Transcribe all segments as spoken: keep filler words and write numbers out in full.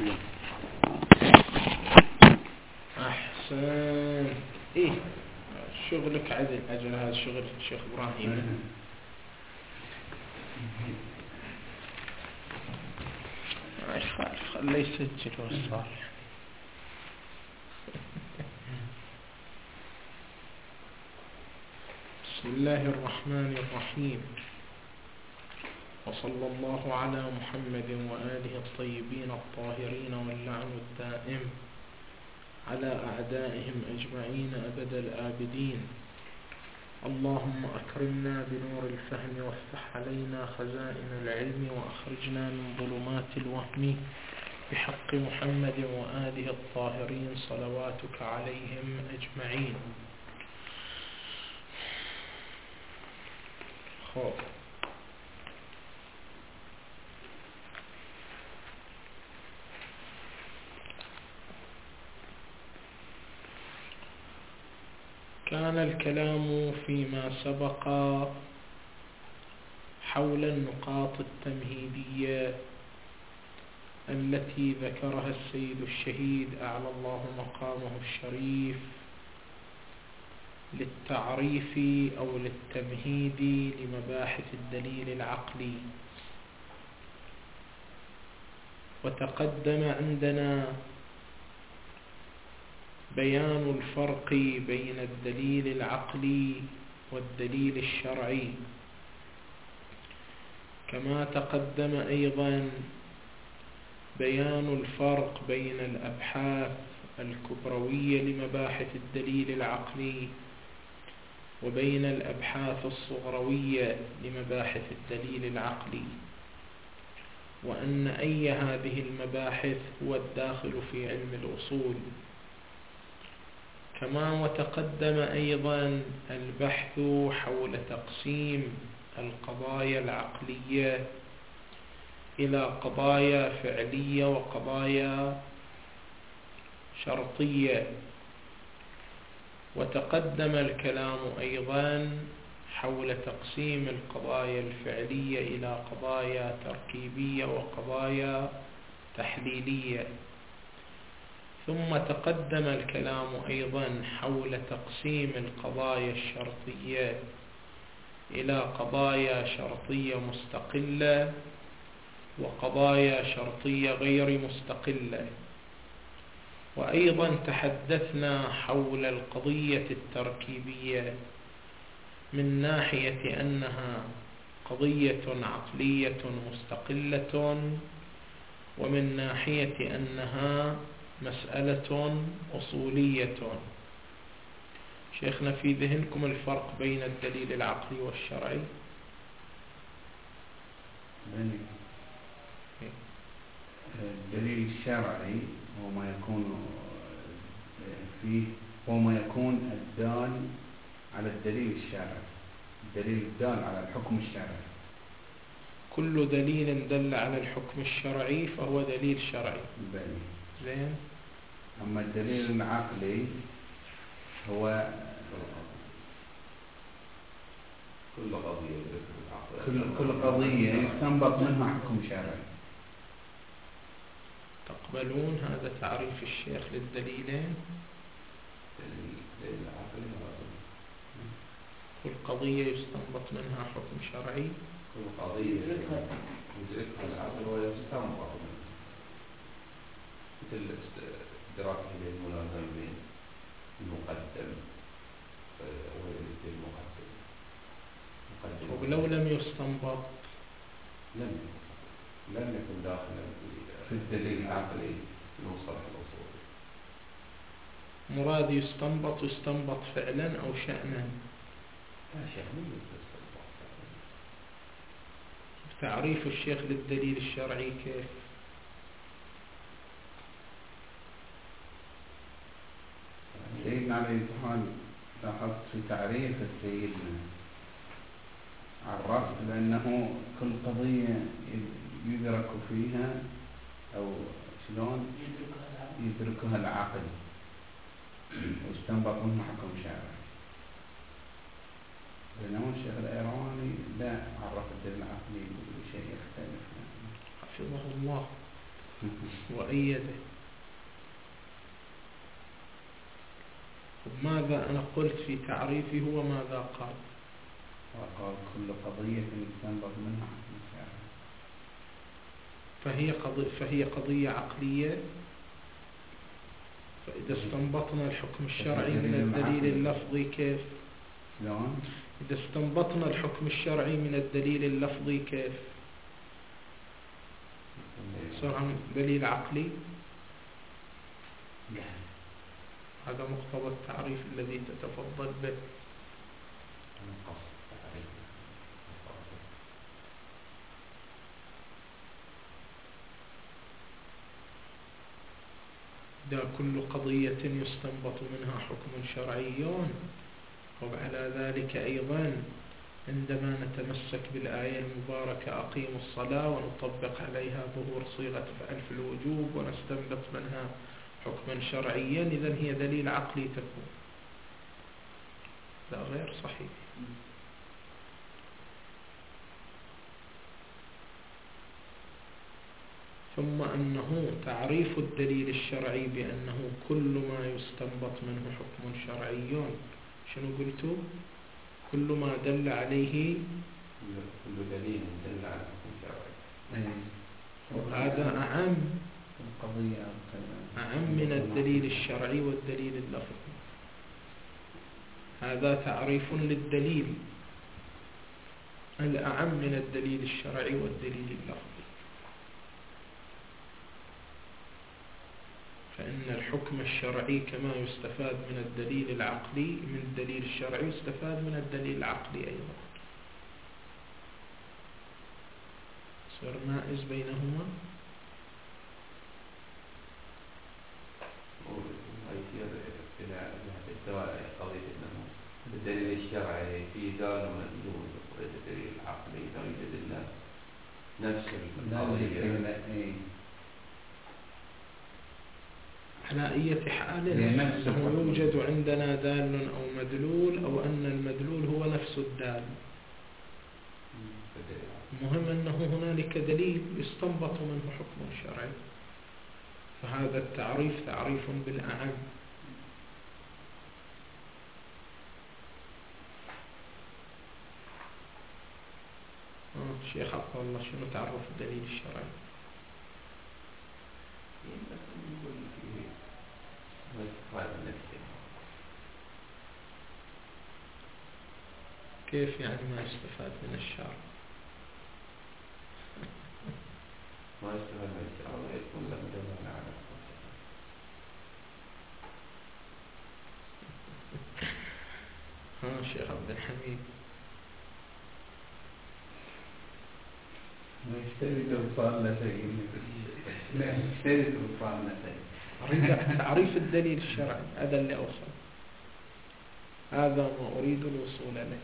أحسن. إيه شغلك عدل أجل، هذا شغل الشيخ إبراهيم. ما يخالف، خليه يسجل والصالح. بسم الله الرحمن الرحيم، وصلى الله على محمد وآله الطيبين الطاهرين، واللعن الدائم على أعدائهم أجمعين أبد الآبدين. اللهم أكرمنا بنور الفهم، وافتح علينا خزائن العلم، وأخرجنا من ظلمات الوهم بحق محمد وآله الطاهرين صلواتك عليهم أجمعين. خوف. كان الكلام فيما سبق حول النقاط التمهيدية التي ذكرها السيد الشهيد أعلى الله مقامه الشريف للتعريف أو للتمهيد لمباحث الدليل العقلي. وتقدم عندنا بيان الفرق بين الدليل العقلي والدليل الشرعي، كما تقدم أيضا بيان الفرق بين الأبحاث الكبروية لمباحث الدليل العقلي وبين الأبحاث الصغروية لمباحث الدليل العقلي، وأن أي هذه المباحث هو الداخل في علم الأصول. كما وتقدم أيضا البحث حول تقسيم القضايا العقلية إلى قضايا فعلية وقضايا شرطية. وتقدم الكلام أيضا حول تقسيم القضايا الفعلية إلى قضايا تركيبية وقضايا تحليلية. ثم تقدم الكلام أيضا حول تقسيم القضايا الشرطية إلى قضايا شرطية مستقلة وقضايا شرطية غير مستقلة. وأيضا تحدثنا حول القضية التركيبية من ناحية أنها قضية عقلية مستقلة، ومن ناحية أنها مسألة أصولية. شيخنا، في ذهنكم الفرق بين الدليل العقلي والشرعي؟ الدليل الشرعي هو ما يكون فيه هو ما يكون الدال على الدليل الشرعي، الدليل الدال على الحكم الشرعي. كل دليل دل على الحكم الشرعي فهو دليل شرعي. بلي. زين. أما الدليل العقلي هو كل قضية كل كل قضية يستنبط منها حكم شرعي. تقبلون هذا تعريف الشيخ للدليلين؟ الدليل العقلي كل قضية يستنبط منها حكم شرعي. كل قضية يدركها العقل ويستنبط منها، مثل إدراكه للملازمين المقدم والمقدم. ولو لم يستنبط لم لم يكن داخلا في الدليل العقلي المصطلح الأصولي. مراد يستنبط يستنبط فعلا أو شأنا؟ لا شيخ، من يستنبط تعريف الشيخ للدليل الشرعي كيف؟ سيدنا عليه الصلاة لاحظت في تعريف سيدنا عرفت بأنه كل قضية يدرك فيها أو شلون يدركها العقل ويستنبط منها حكم شرعي. بينما الشيخ الإيراني لا عرف الدليل العقلي بشيء يختلف. حفظه الله. وأيده. ماذا أنا قلت في تعريفي هو ماذا قال؟ وقال كل قضية يستنبط منها حكم شرعي. فهي قضية, فهي قضية عقلية. فإذا استنبطنا الحكم الشرعي من الدليل اللفظي كيف؟ شلون؟ إذا استنبطنا الحكم الشرعي من الدليل اللفظي كيف؟ صار دليل عقلي؟ لا. هذا مقتضى التعريف الذي تتفضل به. إذا كل قضية يستنبط منها حكم شرعي، وعلى ذلك أيضا عندما نتمسك بالآية المباركة أقيموا الصلاة ونطبق عليها ظهور صيغة فعل في الوجوب ونستنبط منها حكما شرعيا، إذن هي دليل عقلي تكون. لا غير صحيح. ثم أنه تعريف الدليل الشرعي بأنه كل ما يستنبط منه حكم شرعي. شنو قلتوا؟ كل ما دل عليه كل دليل دل على حكم شرعي. وهذا أعم القضية أعم من الدليل الشرعي والدليل اللفظي. هذا تعريف للدليل الأعم من الدليل الشرعي والدليل اللفظي. فإن الحكم الشرعي كما يستفاد من الدليل العقلي من الدليل الشرعي يستفاد من الدليل العقلي أيضا. صار مائز بينهما. ويصير إلى الدواء قضية أنه الدليل الشرعي في دار مدلول، والدليل العقلي لا يوجد إلا نفس القضية. على أي حال أنه يوجد عندنا دال أو مدلول، أو أن المدلول هو نفس الدال. المهم أنه هنالك دليل يستنبط منه حكم شرعي. فهذا التعريف تعريف بالأعم. آه شيخ عبد الله، شنو تعرف الدليل الشرعي؟ كيف يعني ما يستفاد من الشرع؟ ما يستفاد من الشرع ويكون له دلالة على ها شيخ عبد الحميد. ما يشتري توصال شيء. لا يشتري توصال شيء. أريد تعريف الدليل الشرعي، هذا اللي أوصل، هذا ما أريد الوصول إليه.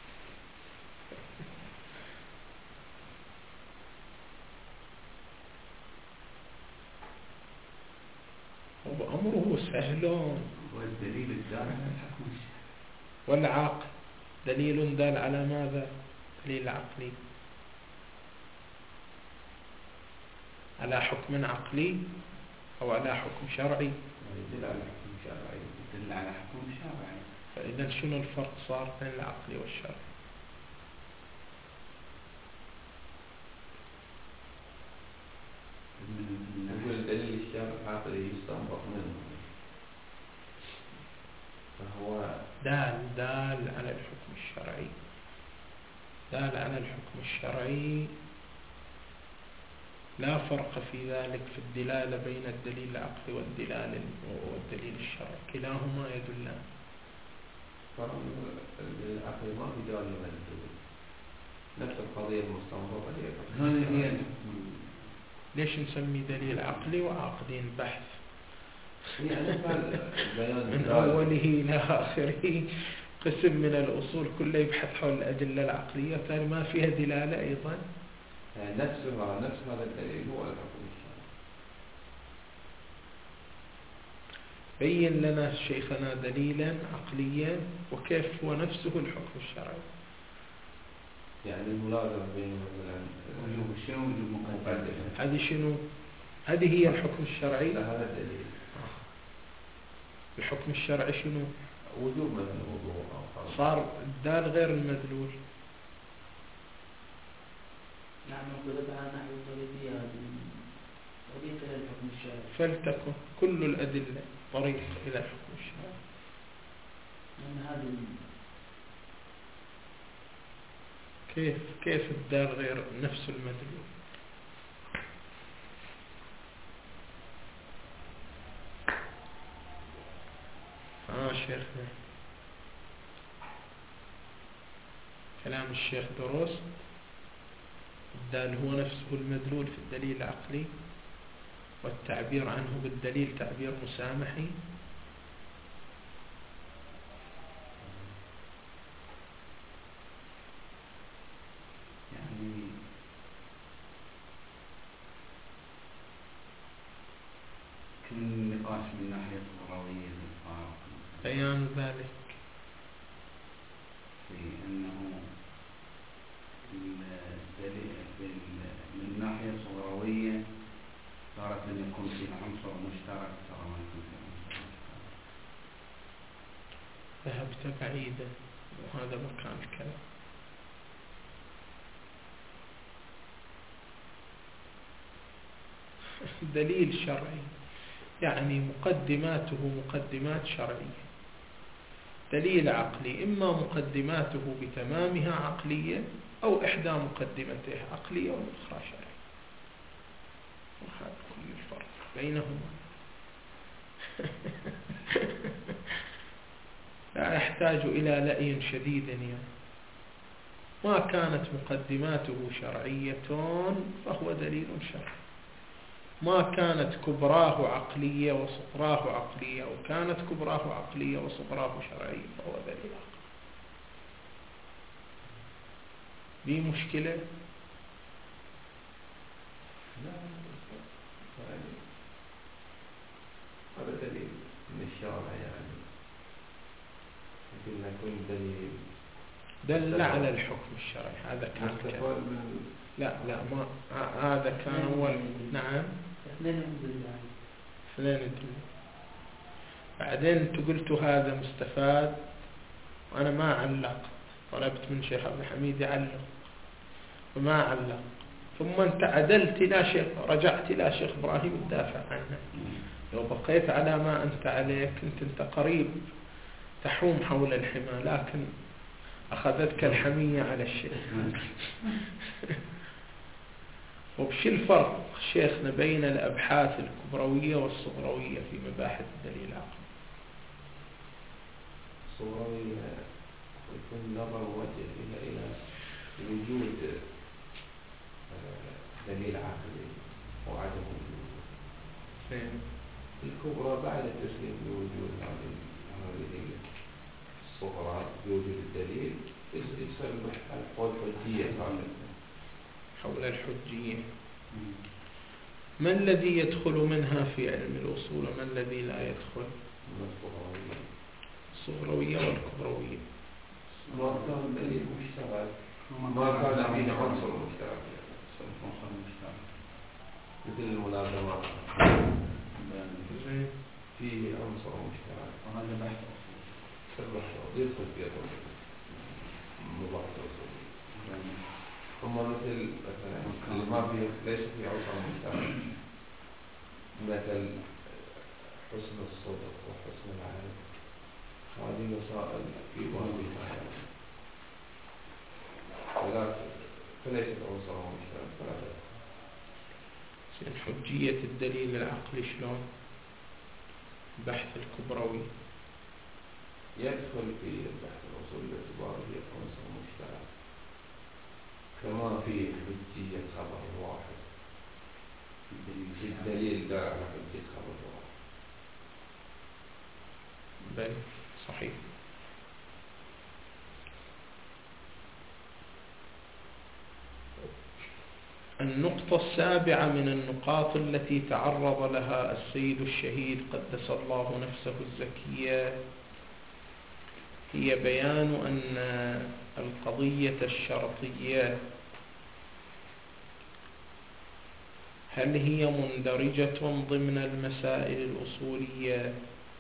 وأمره سهل. والدليل الدال على الحكم الشرعي. والعقل دليل دال على ماذا؟ دليل عقلي على حكم عقلي أو على حكم شرعي؟ يدل على حكم شرعي. يدل على حكم شرعي. فإذا شنو الفرق صار بين العقلي والشرعي؟ نقول الدليل الشرعي يستنبط منه، فهو دال دال على الحكم الشرعي. دال على الحكم الشرعي. لا فرق في ذلك في الدلالة بين الدليل العقلي والدلالة والدليل الشرعي، كلاهما يدلان. العقل ما في دال مدلول، نفس القضية المستنبطة هذه هي. ليش نسمي دليل عقلي وعاقدين بحث من أوله إلى آخره؟ قسم من الأصول كله يبحث حول الأدلة العقلية، وتالي ما فيها دلالة أيضا. نفسها نفس هذا الدليل هو الحكم الشرعي. بين لنا شيخنا دليلا عقليا وكيف هو نفسه الحكم الشرعي. يعني الملازمة بين مثلا وجوب الشيء ووجوب مقدمة. هذه شنو؟ هذه هي الحكم الشرعي. هذا الدليل. الحكم الشرعي شنو؟ وجوب مثل الوضوء أو فرض. صار الدال غير المدلول. نعم نقول على نحو الطريقية طريق إلى الحكم الشرعي. فلتكن كل الأدلة طريق إلى الحكم الشرعي. من هذا كيف كيف الدال غير نفس المدلول؟ آه شيخنا كلام الشيخ دروست الدال هو نفسه المدلول في الدليل العقلي، والتعبير عنه بالدليل تعبير مسامحي. يعني كل نقاش من ناحية اللغوية للفارق بيان ذلك في أنه الدليل من ناحية صغروية صارت أن يكون فيها عنصر مشترك ترى ما يكون فيها عنصر مشترك. ذهبت بعيدا وهذا مكان الكلام. دليل شرعي يعني مقدماته مقدمات شرعية. دليل عقلي إما مقدماته بتمامها عقلية أو إحدى مقدمته عقلية والأخرى شرعية، وهذا كل الفرق بينهما. لا يحتاج إلى لأي شديد يعني. ما كانت مقدماته شرعية فهو دليل شرعي، ما كانت كبراه عقلية وصغراه عقلية، أو كانت كبراه عقلية وصغراه شرعية فهو دليل عقلي. دي مشكلة. لا يعني هذا دليل من الشارع يعني يمكن يكون دليل دل على الحكم الشرعي. هذا كان مستفاد من لا لا ما هذا كان أول. نعم اثنين يدل يعني. اثنين يدل. بعدين انت قلت هذا مستفاد وأنا ما علق، طلبت من شيخ عبد الحميد يعلق وما علق، ثم انت عدلت إلى شيخ رجعت إلى شيخ إبراهيم الدافع عنه. لو بقيت على ما أنت عليه كنت أنت قريب تحوم حول الحمى، لكن أخذتك الحمية على الشيخ. وبش الفرق شيخنا بين الأبحاث الكبروية والصغروية في مباحث الدليل العقلي؟ الصغروية يكون نظر وجه إلى إلى وجود دليل عقلي وعدم وجوده. الكبرى بعد التسليم بوجود هذه هذه الصغرى بوجود الدليل يصير حول حجية حول الحجية. ما الذي يدخل منها في علم الأصول وما الذي لا يدخل؟ الصغروية والكبروية. ما كان دليل مشترك ما كان فيه عنصر مشترك مثل الملازمات فيه عنصر مشترك وهذا بحث أصول يدخل في مباحث الأصول. ثم مثل مثلا اللي ما فيه ليس فيه عنصر مشترك مثل حسن الصدق وحسن العهد، هذه مسائل في واضحة ولا فليست عنصر مشترك فلا تدخل. حجية الدليل العقلي شلون؟ بحث الكبروي يدخل في البحث الأصول باعتباره عنصر مشترك كما في حجية خبر واحد في الدليل دال على حجية خبر واحد. بل صحيح. النقطة السابعة من النقاط التي تعرض لها السيد الشهيد قدس الله نفسه الزكية هي بيان أن القضية الشرطية هل هي مندرجة ضمن المسائل الأصولية؟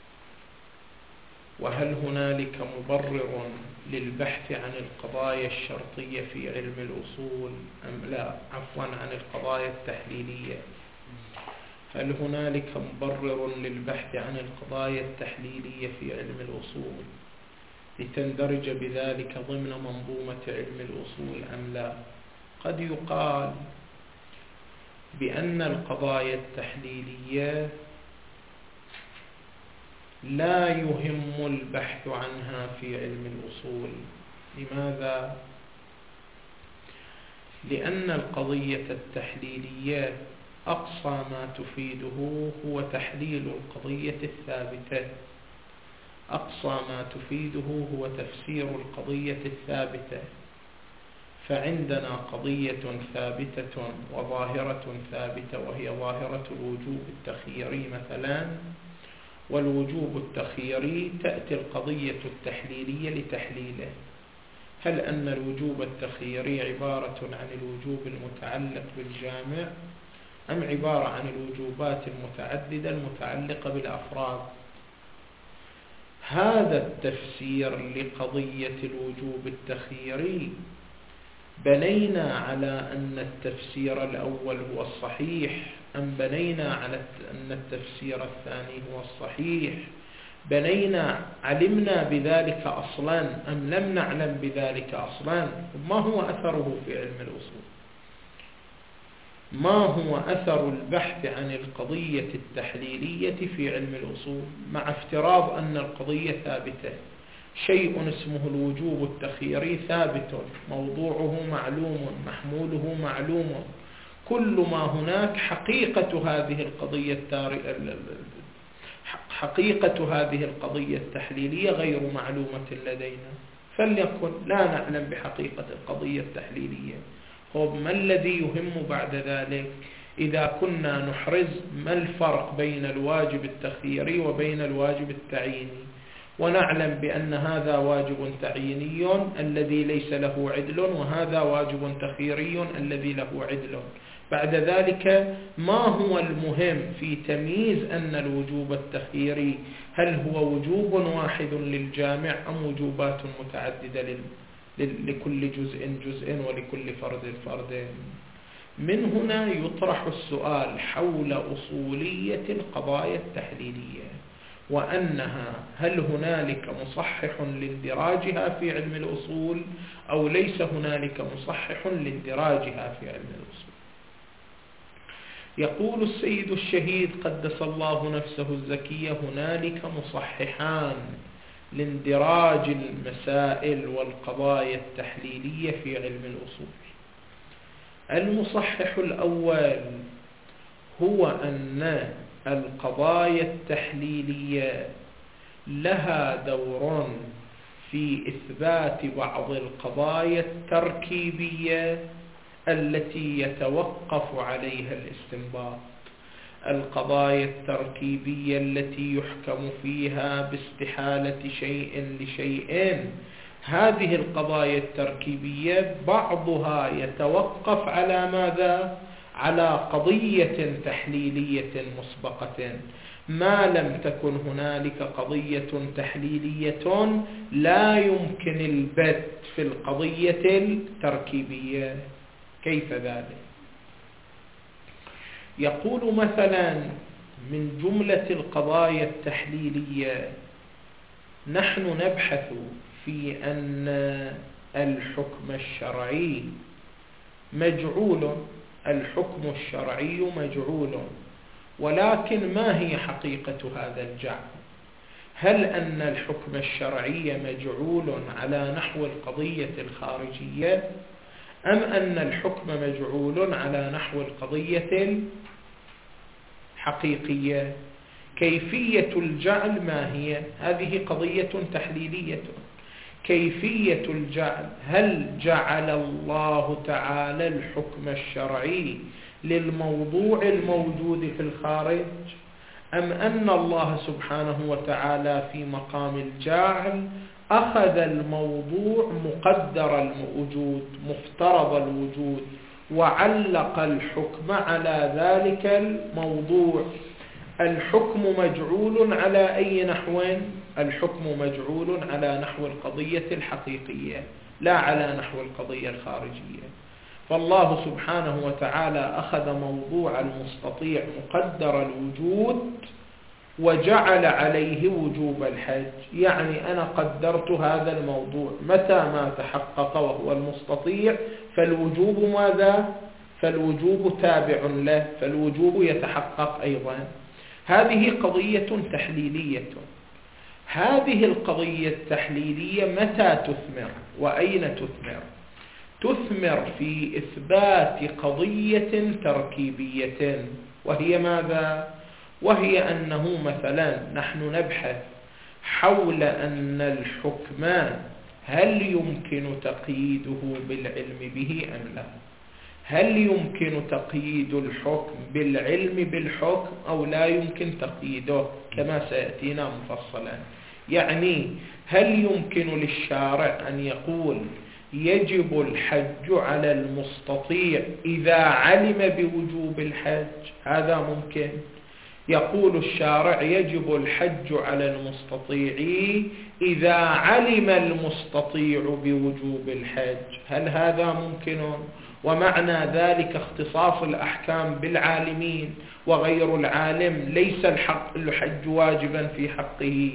وهل هنالك مبرر للبحث عن القضايا الشرطية في علم الأصول أم لا؟ عفوا، عن القضايا التحليلية. هل هنالك مبرر للبحث عن القضايا التحليلية في علم الأصول لتندرج بذلك ضمن منظومة علم الأصول أم لا؟ قد يقال بأن القضايا التحليلية لا يهم البحث عنها في علم الأصول. لماذا؟ لأن القضية التحليلية أقصى ما تفيده هو تحليل القضية الثابتة، أقصى ما تفيده هو تفسير القضية الثابتة. فعندنا قضية ثابتة وظاهرة ثابتة، وهي ظاهرة الوجوب التخييري مثلا، والوجوب التخييري تأتي القضية التحليلية لتحليله. هل أن الوجوب التخييري عبارة عن الوجوب المتعلق بالجامع أم عبارة عن الوجوبات المتعددة المتعلقة بالأفراد؟ هذا التفسير لقضية الوجوب التخييري بنينا على أن التفسير الأول هو الصحيح أم بنينا على أن التفسير الثاني هو الصحيح؟ بنينا علمنا بذلك أصلا أم لم نعلم بذلك أصلا؟ ما هو أثره في علم الأصول؟ ما هو أثر البحث عن القضية التحليلية في علم الأصول مع افتراض أن القضية ثابتة؟ شيء اسمه الوجوب التخييري ثابت، موضوعه معلوم، محموله معلوم، كل ما هناك حقيقة هذه القضية حقيقة هذه القضية التحليلية غير معلومة لدينا. فليكن لا نعلم بحقيقة القضية التحليلية. طب ما الذي يهم بعد ذلك؟ إذا كنا نحرز ما الفرق بين الواجب التخييري وبين الواجب التعييني، ونعلم بأن هذا واجب تعييني الذي ليس له عدل، وهذا واجب تخييري الذي له عدل، بعد ذلك ما هو المهم في تمييز أن الوجوب التخييري هل هو وجوب واحد للجامع أم وجوبات متعددة لكل جزء جزء ولكل فرد فرد؟ من هنا يطرح السؤال حول أصولية القضايا التحليلية، وأنها هل هنالك مصحح لاندراجها في علم الأصول أو ليس هنالك مصحح لاندراجها في علم الأصول. يقول السيد الشهيد قدس الله نفسه الزكية: هنالك مصححان لاندراج المسائل والقضايا التحليلية في علم الأصول. المصحح الأول هو أن القضايا التحليلية لها دور في إثبات بعض القضايا التركيبية التي يتوقف عليها الاستنباط. القضايا التركيبية التي يحكم فيها باستحالة شيء لشيء، هذه القضايا التركيبية بعضها يتوقف على ماذا؟ على قضية تحليلية مسبقة. ما لم تكن هنالك قضية تحليلية لا يمكن البت في القضية التركيبية. كيف ذلك؟ يقول مثلا من جملة القضايا التحليلية: نحن نبحث في أن الحكم الشرعي مجعول، الحكم الشرعي مجعول، ولكن ما هي حقيقة هذا الجعل؟ هل أن الحكم الشرعي مجعول على نحو القضية الخارجية، أم أن الحكم مجعول على نحو القضية الحقيقية؟ كيفية الجعل ما هي؟ هذه قضية تحليلية. كيفية الجعل: هل جعل الله تعالى الحكم الشرعي للموضوع الموجود في الخارج، أم أن الله سبحانه وتعالى في مقام الجعل أخذ الموضوع مقدر الوجود مفترض الوجود وعلق الحكم على ذلك الموضوع. الحكم مجعول على أي نحو؟ الحكم مجعول على نحو القضية الحقيقية لا على نحو القضية الخارجية. فالله سبحانه وتعالى أخذ موضوع المستطيع مقدر الوجود وجعل عليه وجوب الحج. يعني أنا قدرت هذا الموضوع، متى ما تحقق وهو المستطيع فالوجوب ماذا؟ فالوجوب تابع له، فالوجوب يتحقق أيضا. هذه قضية تحليلية. هذه القضية التحليلية متى تثمر وأين تثمر؟ تثمر في إثبات قضية تركيبية، وهي ماذا؟ وهي أنه مثلا نحن نبحث حول أن الحكم هل يمكن تقييده بالعلم به أم لا؟ هل يمكن تقييد الحكم بالعلم بالحكم أو لا يمكن تقييده كما سيأتينا مفصلا؟ يعني هل يمكن للشارع أن يقول يجب الحج على المستطيع إذا علم بوجوب الحج؟ هذا ممكن. يقول الشارع يجب الحج على المستطيع إذا علم المستطيع بوجوب الحج. هل هذا ممكن؟ ومعنى ذلك اختصاص الأحكام بالعالمين، وغير العالم ليس الحق الحج واجبا في حقه.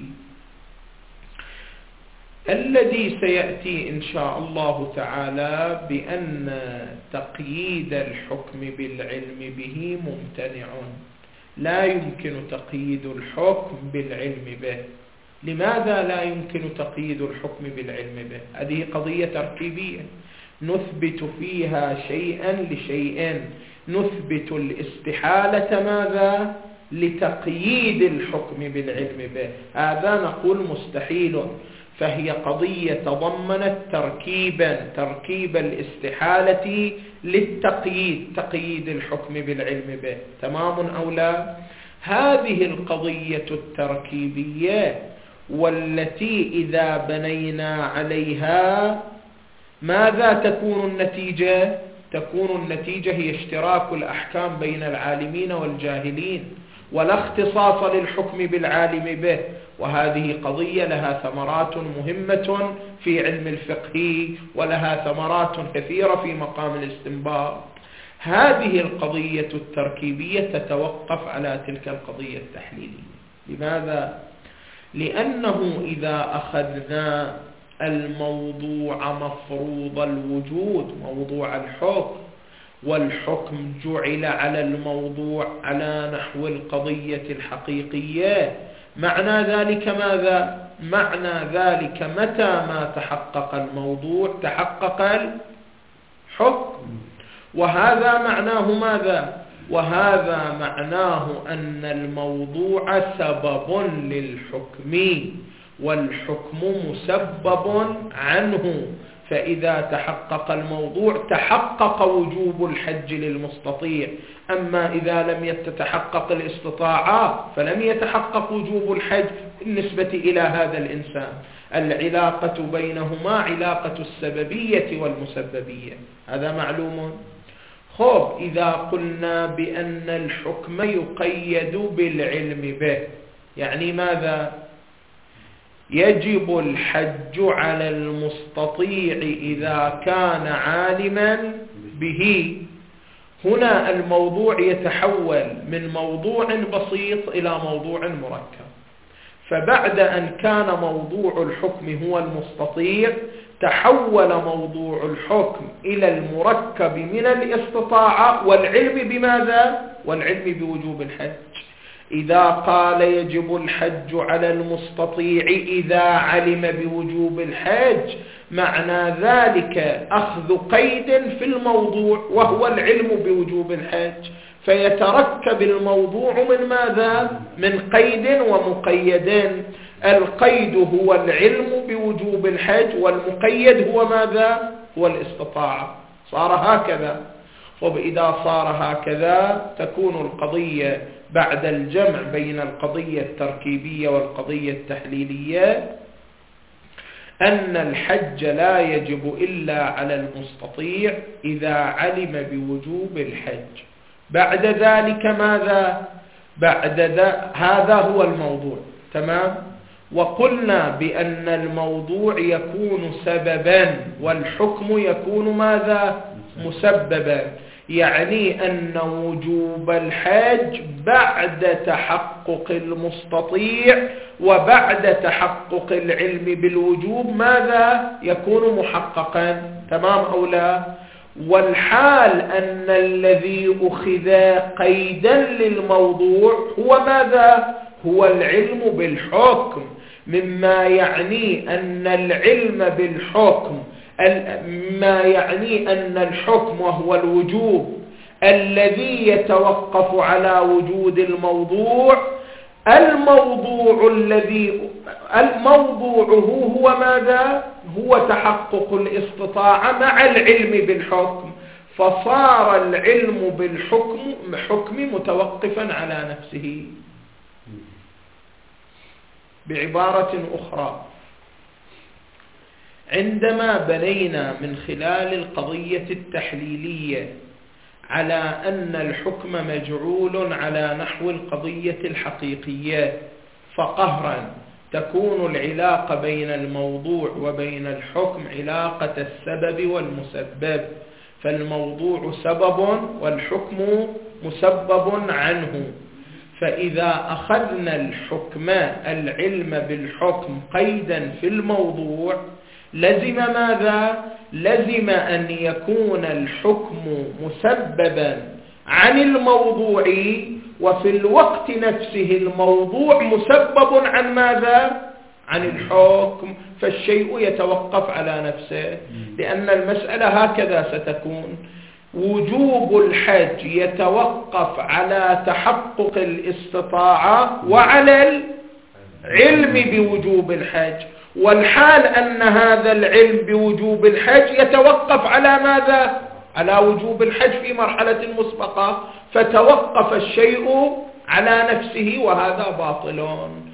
الذي سيأتي إن شاء الله تعالى بأن تقييد الحكم بالعلم به ممتنع، لا يمكن تقييد الحكم بالعلم به. لماذا لا يمكن تقييد الحكم بالعلم به؟ هذه قضية تركيبية نثبت فيها شيئا لشيء. نثبت الاستحالة ماذا؟ لتقييد الحكم بالعلم به. هذا نقول مستحيل. فهي قضية تضمنت تركيبا، تركيب الاستحالة للتقييد، تقييد الحكم بالعلم به. تمام أو لا؟ هذه القضية التركيبية والتي إذا بنينا عليها ماذا تكون النتيجة؟ تكون النتيجة هي اشتراك الأحكام بين العالمين والجاهلين، ولا اختصاص للحكم بالعالم به. وهذه قضية لها ثمرات مهمة في علم الفقه، ولها ثمرات كثيرة في مقام الاستنباط. هذه القضية التركيبية تتوقف على تلك القضية التحليلية. لماذا؟ لأنه إذا أخذنا الموضوع مفروض الوجود، موضوع الحكم، والحكم جعل على الموضوع على نحو القضية الحقيقية، معنى ذلك ماذا؟ معنى ذلك متى ما تحقق الموضوع تحقق الحكم. وهذا معناه ماذا؟ وهذا معناه أن الموضوع سبب للحكم، والحكم مسبب عنه. فإذا تحقق الموضوع تحقق وجوب الحج للمستطيع. أما إذا لم يتحقق الاستطاعة فلم يتحقق وجوب الحج بالنسبة إلى هذا الإنسان. العلاقة بينهما علاقة السببية والمسببية، هذا معلوم. خب إذا قلنا بأن الحكم يقيد بالعلم به، يعني ماذا؟ يجب الحج على المستطيع إذا كان عالما به. هنا الموضوع يتحول من موضوع بسيط إلى موضوع مركب. فبعد أن كان موضوع الحكم هو المستطيع، تحول موضوع الحكم إلى المركب من الاستطاعة والعلم بماذا؟ والعلم بوجوب الحج. إذا قال يجب الحج على المستطيع إذا علم بوجوب الحج، معنى ذلك أخذ قيد في الموضوع وهو العلم بوجوب الحج. فيتركب الموضوع من ماذا؟ من قيد ومقيد. القيد هو العلم بوجوب الحج، والمقيد هو ماذا؟ هو الاستطاعة. صار هكذا. وإذا صار هكذا تكون القضية بعد الجمع بين القضية التركيبية والقضية التحليلية أن الحج لا يجب إلا على المستطيع إذا علم بوجوب الحج. بعد ذلك ماذا؟ بعد ذا هذا هو الموضوع، تمام؟ وقلنا بأن الموضوع يكون سببا والحكم يكون ماذا؟ مسببا، يعني أن وجوب الحج بعد تحقق المستطيع وبعد تحقق العلم بالوجوب ماذا؟ يكون محققا، تمام أو لا؟ والحال أن الذي أخذ قيدا للموضوع هو ماذا؟ هو العلم بالحكم، مما يعني أن العلم بالحكم ما يعني أن الحكم وهو الوجوب الذي يتوقف على وجود الموضوع، الموضوع الذي الموضوعه هو ماذا؟ هو تحقق الاستطاعة مع العلم بالحكم، فصار العلم بالحكم حكم متوقفا على نفسه. بعبارة أخرى، عندما بنينا من خلال القضية التحليلية على أن الحكم مجعول على نحو القضية الحقيقية، فقهرا تكون العلاقة بين الموضوع وبين الحكم علاقة السبب والمسبب، فالموضوع سبب والحكم مسبب عنه. فإذا أخذنا الحكم العلم بالحكم قيدا في الموضوع لزم ماذا؟ لزم أن يكون الحكم مسببا عن الموضوع، وفي الوقت نفسه الموضوع مسبب عن ماذا؟ عن الحكم، فالشيء يتوقف على نفسه، لأن المسألة هكذا ستكون: وجوب الحج يتوقف على تحقق الاستطاعة وعلى العلم بوجوب الحج، والحال أن هذا العلم بوجوب الحج يتوقف على ماذا؟ على وجوب الحج في مرحلة مسبقة، فتوقف الشيء على نفسه وهذا باطل.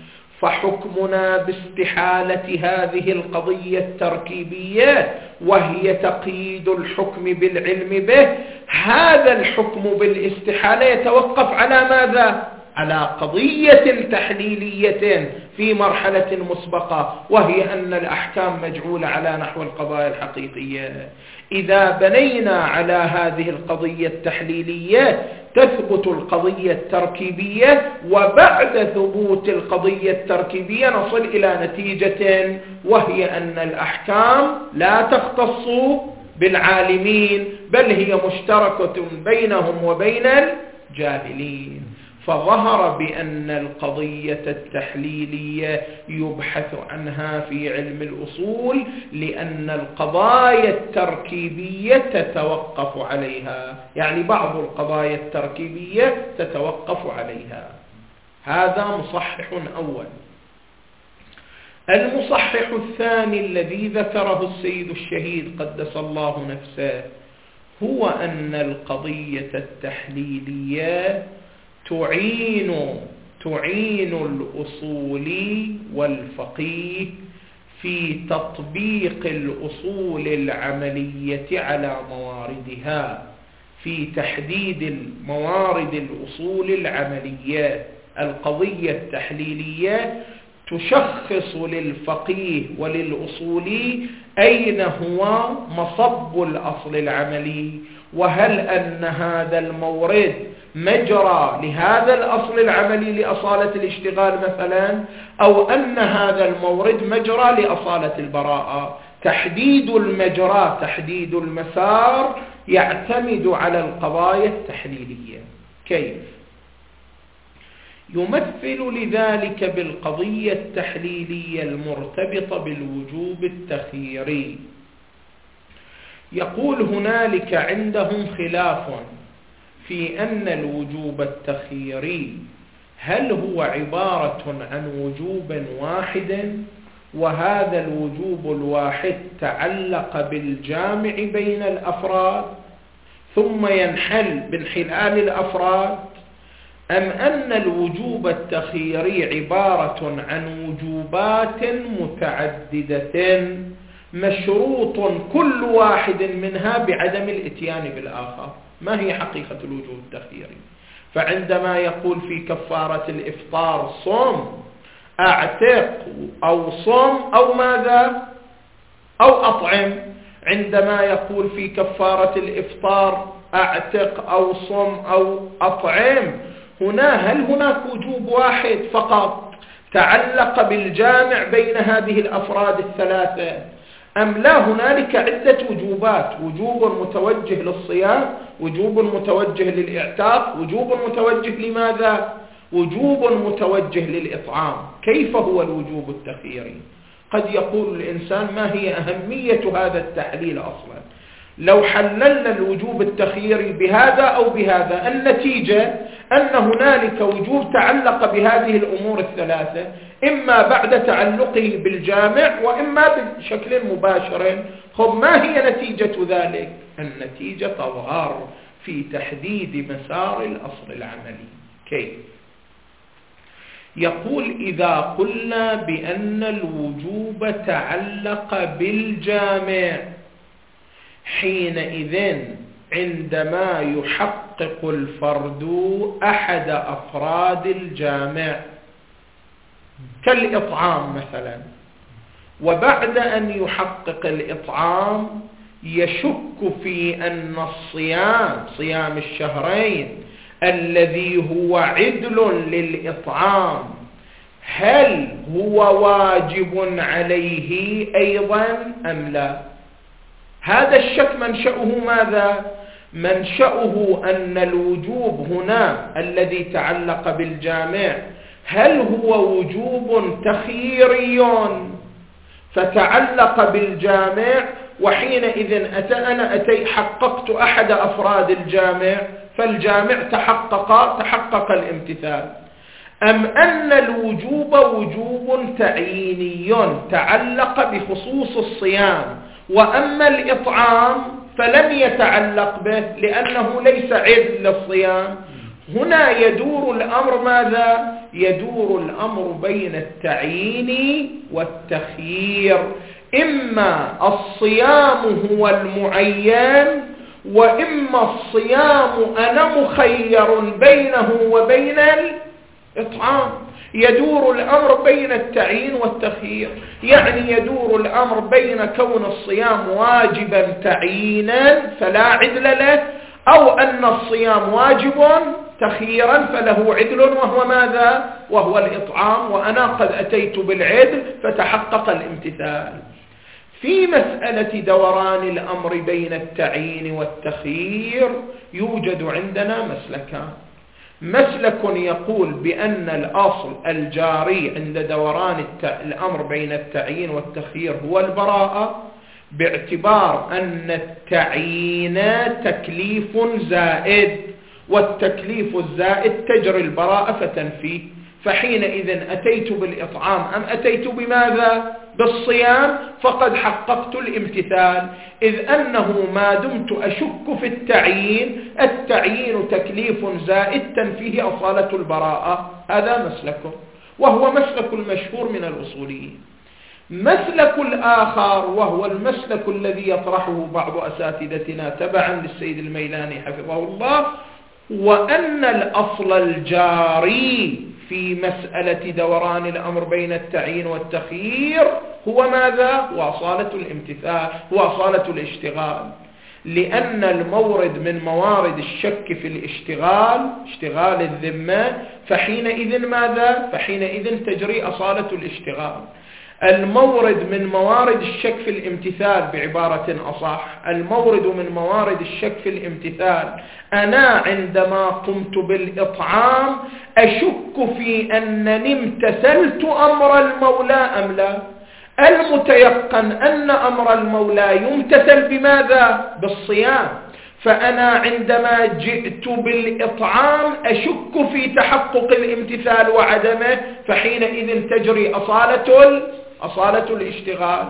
فحكمنا باستحالة هذه القضية التركيبية وهي تقييد الحكم بالعلم به، هذا الحكم بالاستحالة يتوقف على ماذا؟ على قضية تحليلية في مرحلة مسبقة، وهي أن الأحكام مجعولة على نحو القضايا الحقيقية. إذا بنينا على هذه القضية التحليلية تثبت القضية التركيبية، وبعد ثبوت القضية التركيبية نصل إلى نتيجة، وهي أن الأحكام لا تختص بالعالمين بل هي مشتركة بينهم وبين الجاهلين. فظهر بأن القضية التحليلية يبحث عنها في علم الأصول، لأن القضايا التركيبية تتوقف عليها، يعني بعض القضايا التركيبية تتوقف عليها. هذا مصحح أول. المصحح الثاني الذي ذكره السيد الشهيد قدس الله نفسه هو أن القضية التحليلية تعين تعين الأصولي والفقيه في تطبيق الأصول العملية على مواردها، في تحديد الموارد الأصول العملية. القضية التحليلية تشخص للفقيه وللأصولي أين هو مصب الأصل العملي، وهل أن هذا المورد مجرى لهذا الأصل العملي لأصالة الاشتغال مثلا، أو أن هذا المورد مجرى لأصالة البراءة. تحديد المجرى تحديد المسار يعتمد على القضايا التحليلية. كيف؟ يمثل لذلك بالقضية التحليلية المرتبطة بالوجوب التخييري. يقول هنالك عندهم خلاف في أن الوجوب التخييري هل هو عبارة عن وجوب واحد، وهذا الوجوب الواحد تعلق بالجامع بين الأفراد ثم ينحل بانحلال الأفراد، أم أن الوجوب التخييري عبارة عن وجوبات متعددة مشروط كل واحد منها بعدم الاتيان بالآخر؟ ما هي حقيقة الوجوب التخييري؟ فعندما يقول في كفارة الإفطار صوم أعتق أو صوم أو ماذا أو أطعم، عندما يقول في كفارة الإفطار أعتق أو صوم أو أطعم، هنا هل هناك وجوب واحد فقط تعلق بالجامع بين هذه الأفراد الثلاثة، أم لا هنالك عدة وجوبات؟ وجوب متوجه للصيام، وجوب متوجه للإعتاق، وجوب متوجه لماذا؟ وجوب متوجه للإطعام. كيف هو الوجوب التخييري؟ قد يقول الإنسان ما هي أهمية هذا التحليل أصلا؟ لو حللنا الوجوب التخييري بهذا أو بهذا، النتيجة أن هنالك وجوب تعلق بهذه الأمور الثلاثة، إما بعد تعلقه بالجامع وإما بشكل مباشر. خب ما هي نتيجة ذلك؟ النتيجة تظهر في تحديد مسار الأصل العملي. كيف؟ يقول إذا قلنا بأن الوجوب تعلق بالجامع، حينئذ عندما يحقق الفرد أحد أفراد الجامع كالإطعام مثلا، وبعد أن يحقق الإطعام يشك في أن الصيام صيام الشهرين الذي هو عدل للإطعام هل هو واجب عليه أيضا أم لا؟ هذا الشك منشأه ماذا؟ منشأه أن الوجوب هنا الذي تعلق بالجامع هل هو وجوب تخييري فتعلق بالجامع، وحينئذ أتى أنا أتي حققت أحد أفراد الجامع فالجامع تحقق تحقق الامتثال، أم أن الوجوب وجوب تعييني تعلق بخصوص الصيام، وأما الإطعام فلم يتعلق به لأنه ليس عدل للصيام؟ هنا يدور الأمر ماذا؟ يدور الأمر بين التعيين والتخيير، إما الصيام هو المعين وإما الصيام أنا مخير بينه وبين الإطعام. يدور الأمر بين التعيين والتخيير، يعني يدور الأمر بين كون الصيام واجبا تعيينا فلا عدل له، أو أن الصيام واجب تخييرا فله عدل وهو ماذا؟ وهو الإطعام، وأنا قد أتيت بالعدل فتحقق الامتثال. في مسألة دوران الأمر بين التعيين والتخيير يوجد عندنا مسلكان. مسلك يقول بأن الأصل الجاري عند دوران الأمر بين التعيين والتخيير هو البراءة، باعتبار أن التعيين تكليف زائد، والتكليف الزائد تجري البراءة فتنفيه، فحينئذ أتيت بالإطعام أم أتيت بماذا؟ بالصيام، فقد حققت الامتثال، إذ أنه ما دمت أشك في التعيين، التعيين تكليف زائد تنفيه أصالة البراءة. هذا مسلك، وهو مسلك المشهور من الأصوليين. مسلك الآخر وهو المسلك الذي يطرحه بعض أساتذتنا تبعا للسيد الميلاني حفظه الله، وأن الأصل الجاري في مسألة دوران الأمر بين التعيين والتخيير هو ماذا؟ هو أصالة الامتثال، هو أصالة الاشتغال، لأن المورد من موارد الشك في الاشتغال اشتغال الذمة، فحينئذ ماذا؟ فحينئذ تجري أصالة الاشتغال. المورد من موارد الشك في الامتثال، بعبارة أصح، المورد من موارد الشك في الامتثال، أنا عندما قمت بالإطعام أشك في أنني امتثلت أمر المولى أم لا؟ المتيقن أن أمر المولى يمتثل بماذا؟ بالصيام، فأنا عندما جئت بالإطعام أشك في تحقق الامتثال وعدمه، فحينئذ تجري أصالة أصالة الاشتغال.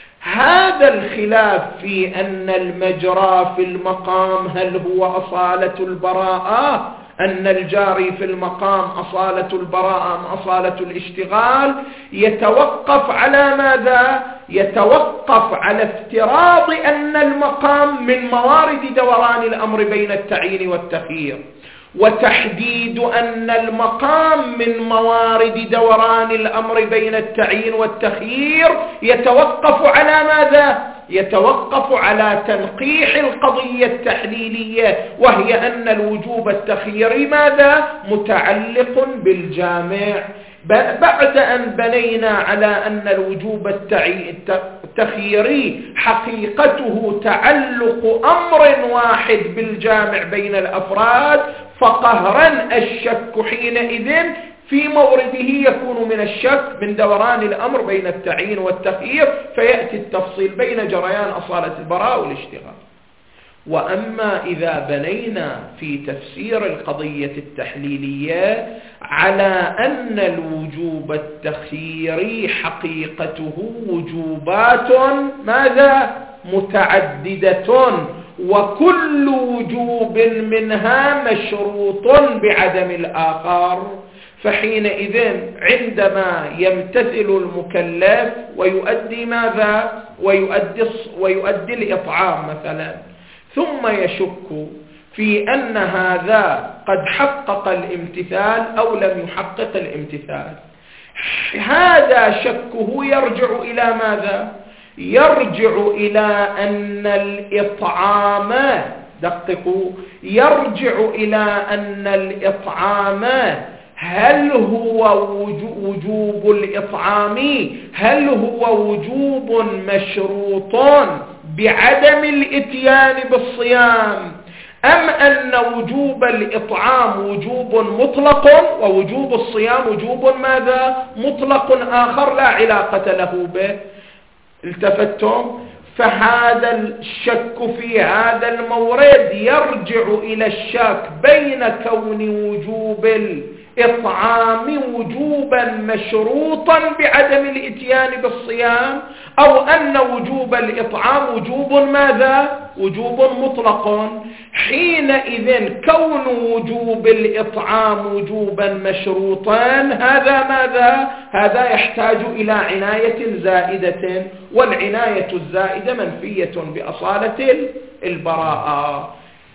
هذا الخلاف في أن المجرى في المقام هل هو أصالة البراءة أن الجاري في المقام أصالة البراءة أم أصالة الاشتغال يتوقف على ماذا؟ يتوقف على افتراض أن المقام من موارد دوران الأمر بين التعيين والتخيير، وتحديد أن المقام من موارد دوران الأمر بين التعيين والتخيير يتوقف على ماذا؟ يتوقف على تنقيح القضية التحليلية، وهي أن الوجوب التخييري ماذا؟ متعلق بالجامع. بعد أن بنينا على أن الوجوب التخييري حقيقته تعلق أمر واحد بالجامع بين الأفراد، فقهرا الشك حينئذ في مورده يكون من الشك من دوران الأمر بين التعيين والتخيير، فيأتي التفصيل بين جريان أصالة البراءة والاشتغال. وأما إذا بنينا في تفسير القضية التحليلية على أن الوجوب التخييري حقيقته وجوبات ماذا؟ متعددة، وكل وجوب منها مشروط بعدم الآخر، فحينئذ عندما يمتثل المكلف ويؤدي ماذا؟ ويؤدي, ويؤدي الإطعام مثلا، ثم يشك في أن هذا قد حقق الامتثال أو لم يحقق الامتثال، هذا شكه يرجع إلى ماذا؟ يرجع إلى أن الإطعام، دققوا، يرجع إلى أن الإطعام هل هو وجوب الإطعام هل هو وجوب مشروط بعدم الإتيان بالصيام، أم أن وجوب الإطعام وجوب مطلق ووجوب الصيام وجوب ماذا؟ مطلق آخر لا علاقة له به. التفتم؟ فهذا الشك في هذا المورد يرجع إلى الشك بين كون وجوب الإطعام وجوبا مشروطا بعدم الإتيان بالصيام، أو أن وجوب الإطعام وجوب ماذا؟ وجوب مطلق. حينئذ كون وجوب الإطعام وجوبا مشروطا هذا ماذا؟ هذا يحتاج إلى عناية زائدة، والعناية الزائدة منفية بأصالة البراءة.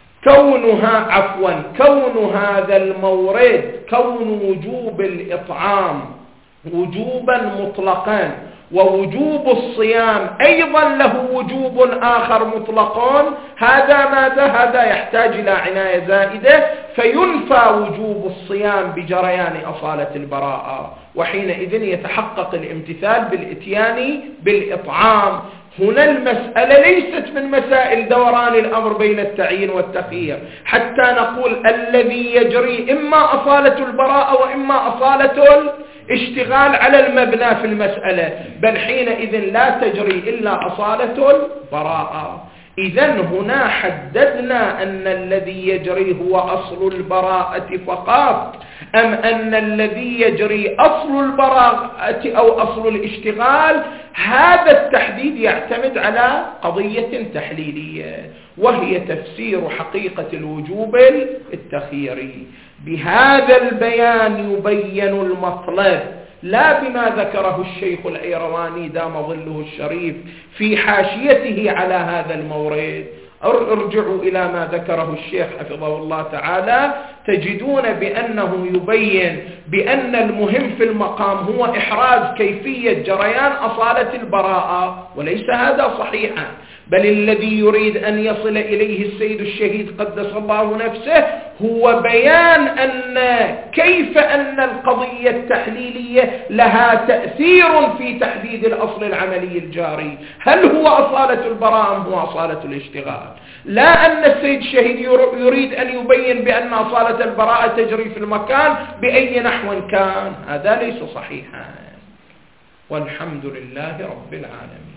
كونها عفوا كون هذا المورد كون وجوب الإطعام وجوبا مطلقا ووجوب الصيام أيضا له وجوب آخر مطلق، هذا ماذا؟ هذا يحتاج إلى عناية زائدة، فينفى وجوب الصيام بجريان أصالة البراءة، وحينئذ يتحقق الامتثال بالإتيان بالإطعام. هنا المسألة ليست من مسائل دوران الأمر بين التعيين والتخيير حتى نقول الذي يجري إما أصالة البراءة وإما أصالة الاشتغال على المبنى في المسألة، بل حينئذ لا تجري إلا أصالة البراءة. إذن هنا حددنا أن الذي يجري هو أصل البراءة فقط، أم أن الذي يجري أصل البراءة أو أصل الاشتغال. هذا التحديد يعتمد على قضية تحليلية، وهي تفسير حقيقة الوجوب التخييري. بهذا البيان يبين المطلب، لا بما ذكره الشيخ الأيرواني دام ظله الشريف في حاشيته على هذا المورد. ارجعوا إلى ما ذكره الشيخ حفظه الله تعالى، تجدون بأنه يبين بأن المهم في المقام هو إحراز كيفية جريان أصالة البراءة، وليس هذا صحيحا، بل الذي يريد أن يصل إليه السيد الشهيد قدس الله نفسه هو بيان أن كيف أن القضية التحليلية لها تأثير في تحديد الأصل العملي الجاري، هل هو أصالة البراءة أم هو أصالة الاشتغال. لا أن السيد الشهيد يريد أن يبين بأن أصالة البراءة تجري في المكان بأي نحو كان، هذا ليس صحيحا. والحمد لله رب العالمين.